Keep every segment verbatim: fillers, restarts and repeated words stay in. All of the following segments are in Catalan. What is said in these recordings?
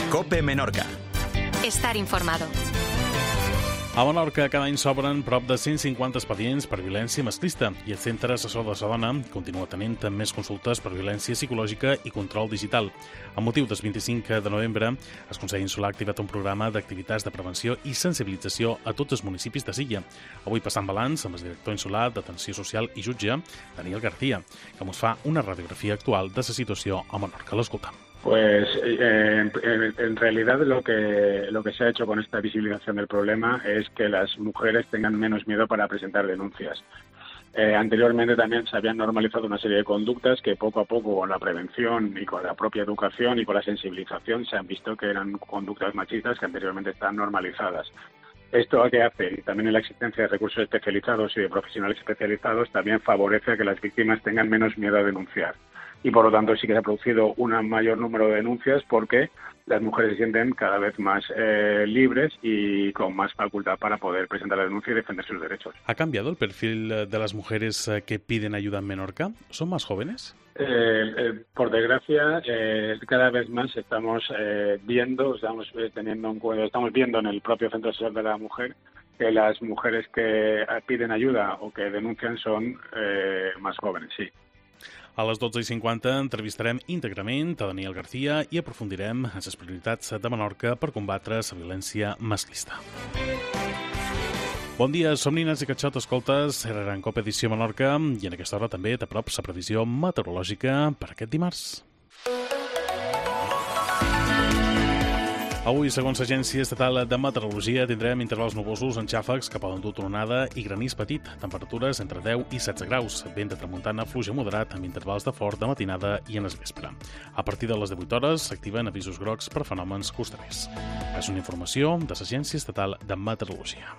COPE Menorca. Estar informado. A Menorca cada any s'obren prop de cent cinquanta expedients per violència masclista i el Centre Assessor de la Dona continua tenint més consultes per violència psicològica i control digital. Amb motiu del vint-i-cinc de novembre, el Consell Insular ha activat un programa d'activitats de prevenció i sensibilització a tots els municipis de Silla. Avui passant balanç amb el director insular d'Atenció Social i Jutge, Daniel García, que ens fa una radiografia actual de la situació a Menorca. L'escoltam. Pues eh, en, en realidad lo que lo que se ha hecho con esta visibilización del problema es que las mujeres tengan menos miedo para presentar denuncias. Eh, anteriormente también se habían normalizado una serie de conductas que poco a poco con la prevención y con la propia educación y con la sensibilización se han visto que eran conductas machistas que anteriormente estaban normalizadas. Esto a qué hace, y también en la existencia de recursos especializados y de profesionales especializados, también favorece a que las víctimas tengan menos miedo a denunciar. Y por lo tanto sí que se ha producido un mayor número de denuncias porque las mujeres se sienten cada vez más eh, libres y con más facultad para poder presentar la denuncia y defender sus derechos. ¿Ha cambiado el perfil de las mujeres que piden ayuda en Menorca? ¿Son más jóvenes? Eh, eh, por desgracia, eh, cada vez más estamos eh, viendo, estamos teniendo en cuenta, estamos viendo en el propio Centro Asesor de la Mujer que las mujeres que piden ayuda o que denuncian son eh, más jóvenes, sí. A les dotze i cinquanta entrevistarem íntegrament a Daniel García i aprofundirem en les prioritats de Menorca per combatre la violència masclista. Bon dia, som nines i catxot, escoltes, era en COPE Edició Menorca i en aquesta hora també de prop la previsió meteorològica per aquest dimarts. Avui, segons l'Agència Estatal de Meteorologia, tindrem intervals nuvosos en xàfecs que poden dur tronada i granís petit. Temperatures entre deu i setze graus. Vent de tramuntana fluix a moderat amb intervals de fort de matinada i en el vespre. A partir de les divuit hores s'activen avisos grocs per fenòmens costaners. És una informació de l'Agència Estatal de Meteorologia.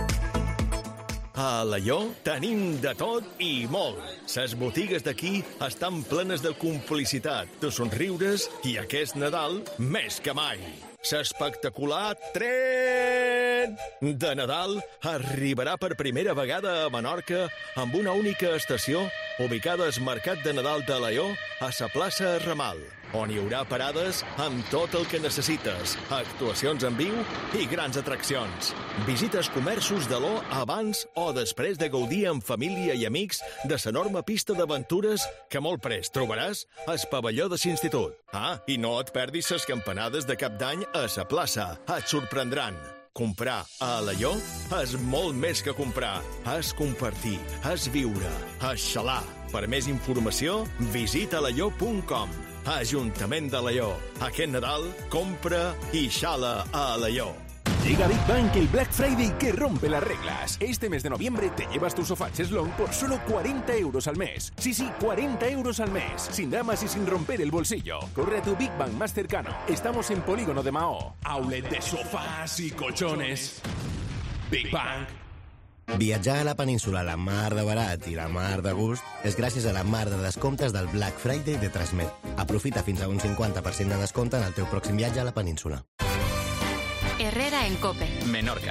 A Alaior tenim de tot i molt. Les botigues d'aquí estan plenes de complicitat, de somriures i aquest Nadal més que mai. L'espectacular tren de Nadal arribarà per primera vegada a Menorca amb una única estació ubicada al Mercat de Nadal d'Alaior a la plaça Ramal, on hi haurà parades amb tot el que necessites, actuacions en viu i grans atraccions. Visites comerços d'Alaior abans o després de gaudir amb família i amics de l'enorme pista d'aventures que molt prest trobaràs al pavelló de l'institut. Ah, i no et perdis les campanades de cap d'any a la plaça. Et sorprendran. Comprar a Alaior és molt més que comprar. És compartir, és viure, és xalar. Per més informació, visita alaior punt com. Ajuntament d'Alaior. Aquest Nadal, compra i xala a Alaior. Llega Big Bang, el Black Friday que rompe las reglas. Este mes de noviembre te llevas tu sofá Cheslong por solo cuarenta euros al mes. Sí, sí, cuarenta euros al mes. Sin dramas y sin romper el bolsillo. Corre a tu Big Bang más cercano. Estamos en Polígono de Mahó. Outlet de sofás y colchones. Big Bang. Viatjar a la península a la mar de barat i la mar de gust és gràcies a la mar de descomptes del Black Friday de Transmet. Aprofita fins a un cinquanta per cent de descompte en el teu pròxim viatge a la península. Herrera en COPE. Menorca.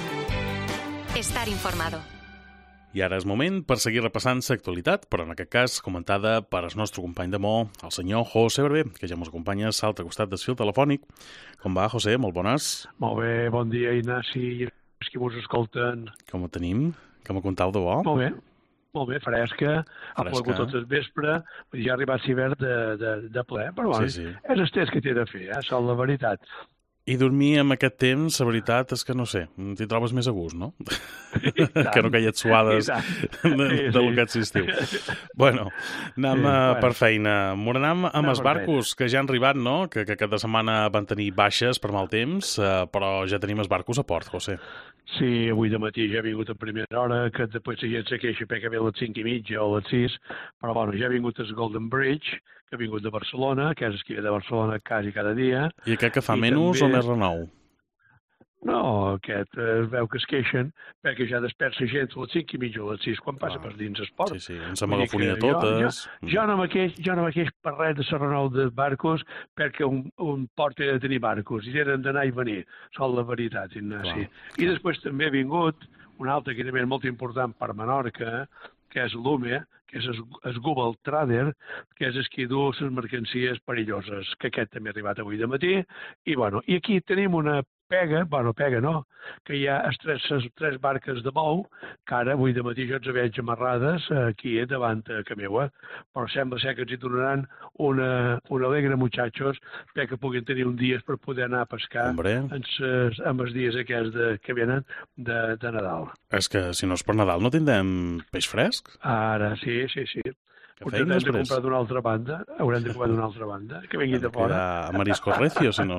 Estar informado. I ara és moment per seguir repassant l'actualitat, però en aquest cas comentada per el nostre company de Mo, el senyor José Barber, que ja ens acompanya a l'altre costat del fil telefònic. Com va, José? Molt bones. Molt bé, bon dia, Ignasi, i els que vos escolten. Com ho tenim? Que m'ho contau de bo? Molt bé. Molt bé, fresca, ha plogut tot el vespre, ja ha arribat l'hivern de, de, de ple, però bueno, sí, sí. És el test que té de fer, eh? Sol la veritat. I dormir amb aquest temps, la veritat és que no sé, t'hi trobes més a gust, no? Que no caient suades de, de lo que ets estiu. Bueno, anem sí, bueno. per feina. M'ho anem amb els barcos que ja han arribat, no? Que, que cada setmana van tenir baixes per mal temps, eh, però ja tenim els barcos a port, José. Sí, avui de matí ja ha vingut a primera hora, que després la gent se queixa perquè ve a les cinc i mitja o a les sis, però bueno, ja ha vingut el Golden Bridge, que ha vingut de Barcelona, que és el que ve de Barcelona quasi cada dia. I aquest que fa menys també... o més renou? No, aquest eh, es veu que es queixen perquè ja despert la gent a les cinc i mitja o a les sis quan passa per dins el port. Sí, sí, ens hem agafonia totes. Jo, jo, jo no me queix, jo no me queix per res de la renou de barcos perquè un, un port ha de tenir barcos i tenen d'anar i venir. Sol la veritat, Ignasi. I després també ha vingut un altre que també és molt important per Menorca, que és l'Ume, que que és el Google Trader, que és el que du les mercancies perilloses, que aquest també ha arribat avui de matí. I, bueno, i aquí tenim una pega, bueno, pega no, que hi ha les tres, les tres barques de bou, que ara avui de matí jo els veig amarrades aquí davant a que meua, però sembla ser que ens hi donaran una, una alegre, muchachos, perquè puguin tenir un dia per poder anar a pescar en ses, amb els dies aquests de, que venen de, de Nadal. És que si no és per Nadal no tindrem peix fresc? Ara, sí, sí, sí. Potser haurem de comprar d'una altra banda, haurem de comprar d'una altra banda, que vengui de fora. A mariscos recios, si no.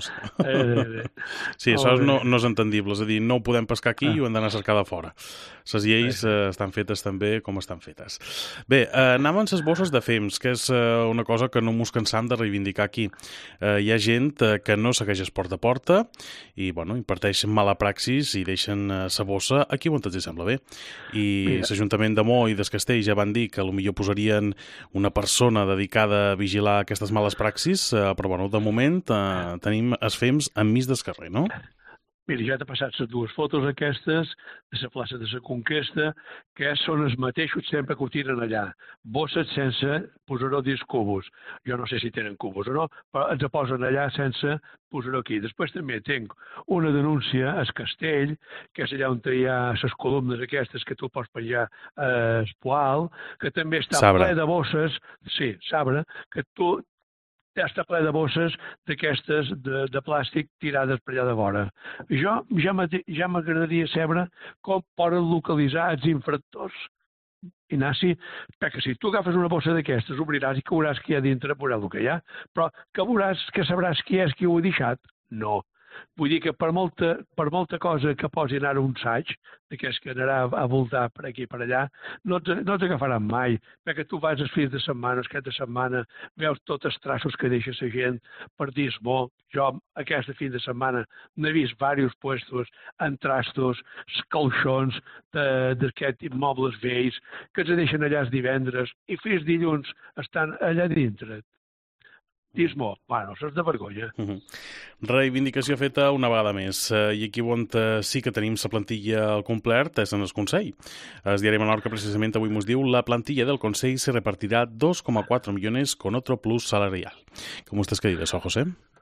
Sí, això no, no és entendible, és a dir, no ho podem pescar aquí i ho hem d'anar a cercar de fora. Les lleis eh, estan fetes també com estan fetes. Bé, eh, anem amb les bosses de fems, que és eh, una cosa que no mos cansam de reivindicar aquí. Eh, hi ha gent eh, que no segueix es porta a porta i, bueno, imparteixen mala praxis i deixen la eh, bossa aquí on els sembla bé. I l'Ajuntament de Mo i des Castell ja van dir que potser posarien una persona dedicada a vigilar aquestes males praxis, eh, però, bueno, de moment eh, tenim els fems enmig del carrer, no? Mira, ja t'he passat les dues fotos aquestes de la plaça de la Conquesta, que són els mateixos sempre que ho tiren allà. Bosses sense posar-ho dins cubos. Jo no sé si tenen cubos o no, però ens posen allà sense posar-ho aquí. Després també tinc una denúncia al Castell, que és allà on hi ha les columnes aquestes que tu pots penjar a Espoal, que també està Sabre. ple de bosses, sí, Sabre, que tu ja està ple de bosses d'aquestes de, de plàstic tirades per allà de vora. Jo ja m'agradaria saber com poden localitzar els infractors. Ignaci, perquè si tu agafes una bossa d'aquestes, obriràs i que veuràs que hi ha dintre, veuràs el que hi ha, però que veuràs que sabràs qui és qui ho ha deixat? No. Vull dir que per molta, per molta cosa que posin ara un saig, d'aquest que anarà a voltar per aquí i per allà, no t'agafaran mai, perquè tu vas els fins de setmana, els caps de setmana, veus tots els traços que deixa la gent per dir, bo, jo aquesta fin de setmana n'he vist diversos puestos en trastos, colxons d'aquests immobles vells, que els deixen allà els divendres i fins dilluns estan allà dintre. Dis-mo, bueno, això és de vergonya. Uh -huh. Reivindicació feta una vegada més. I aquí on sí que tenim la plantilla al complet és en el Consell. El diari Menorca precisament avui ens diu la plantilla del Consell se repartirà dos coma cuatro millones con otro plus salarial. Com estàs que dius, José?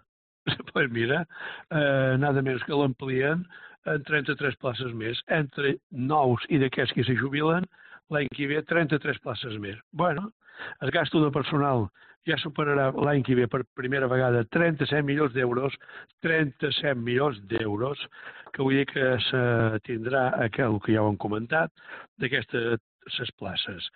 Pues mira, eh, nada menys que l'amplien en trenta-tres places més. Entre nous i d'aquests que se jubilen, l'any que ve trenta-tres places més. Bueno, el gasto de personal ja superarà l'any que ve per primera vegada trenta-set milions d'euros, trenta-set milions d'euros, que vull dir que se tindrà aquell que ja ho hem comentat, d'aquestes places,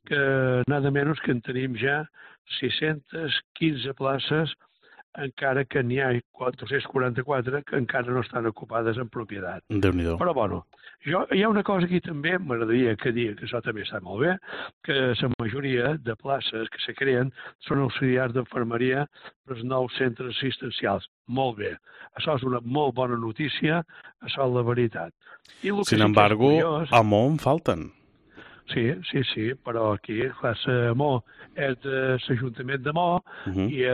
que nada menys que en tenim ja sis-centes quinze places, encara que n'hi ha quatre-cents quaranta-quatre que encara no estan ocupades en propietat. Déu-n'hi-do. Però, bueno, jo, hi ha una cosa aquí també, m'agradaria que dir que això també està molt bé, que la majoria de places que se creen són auxiliars d'enfermeria per als nous centres assistencials. Molt bé. Això és una molt bona notícia, això és la veritat. I el que Sin sí embargo, curiós, a Mo en falten. Sí, sí, sí, però aquí, clar, la Mo és de l'Ajuntament de Mo uh -huh. i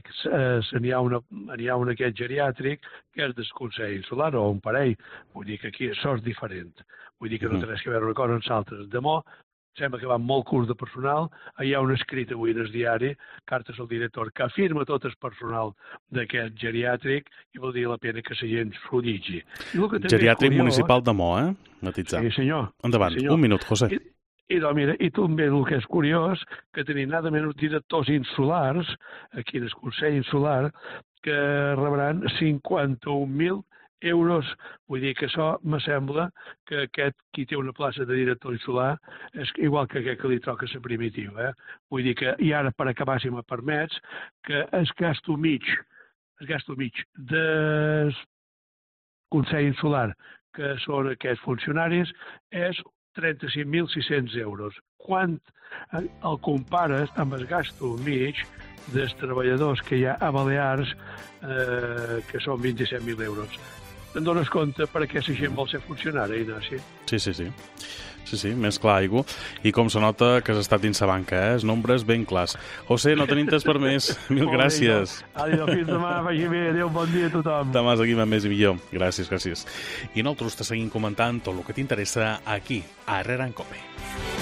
eh, n'hi ha, una, ha un aquest geriàtric que és del Consell Insular o un parell. Vull dir que aquí això és diferent. Vull dir que no uh -huh. té res a veure una cosa amb l'altre. De Mo sembla que va molt curs de personal. Hi ha un escrit avui en el diari, cartes al director, que afirma tot el personal d'aquest geriàtric i vol dir la pena que la gent s'ho llegeixi. Geriàtric curiós, municipal de Mo, eh? Matitzar. Sí, senyor. Endavant, sí, senyor. Un minut, José. I, I, doncs, mira, i també el que és curiós, que tenim nada menys directors insulars, aquí en el Consell Insular, que rebran cinquanta-un mil euros. Vull dir que això me sembla que aquest, qui té una plaça de director insular, és igual que aquest que li toca ser primitiu. Eh? Vull dir que, i ara per acabar, si me permets, que el gasto mig, el gasto mig del Consell Insular, que són aquests funcionaris, és trenta-cinc mil sis-cents euros. Quan el compares amb el gasto mig dels treballadors que hi ha a Balears, eh, que són vint-i-set mil euros. Te'n dones compte per què la gent vol ser funcionari, Ignaci? Sí, sí, sí. Sí, sí, més clar, aigua. I com se nota que has estat dins la banca, eh? Els nombres ben clars. José, no tenim temps per més. Mil gràcies. Adéu, fins demà, vagi bé. Adéu, bon dia a tothom. Demà seguim amb més i millor. Gràcies, gràcies. I nosaltres te seguim comentant tot el que t'interessa aquí, a Herrera en Cope.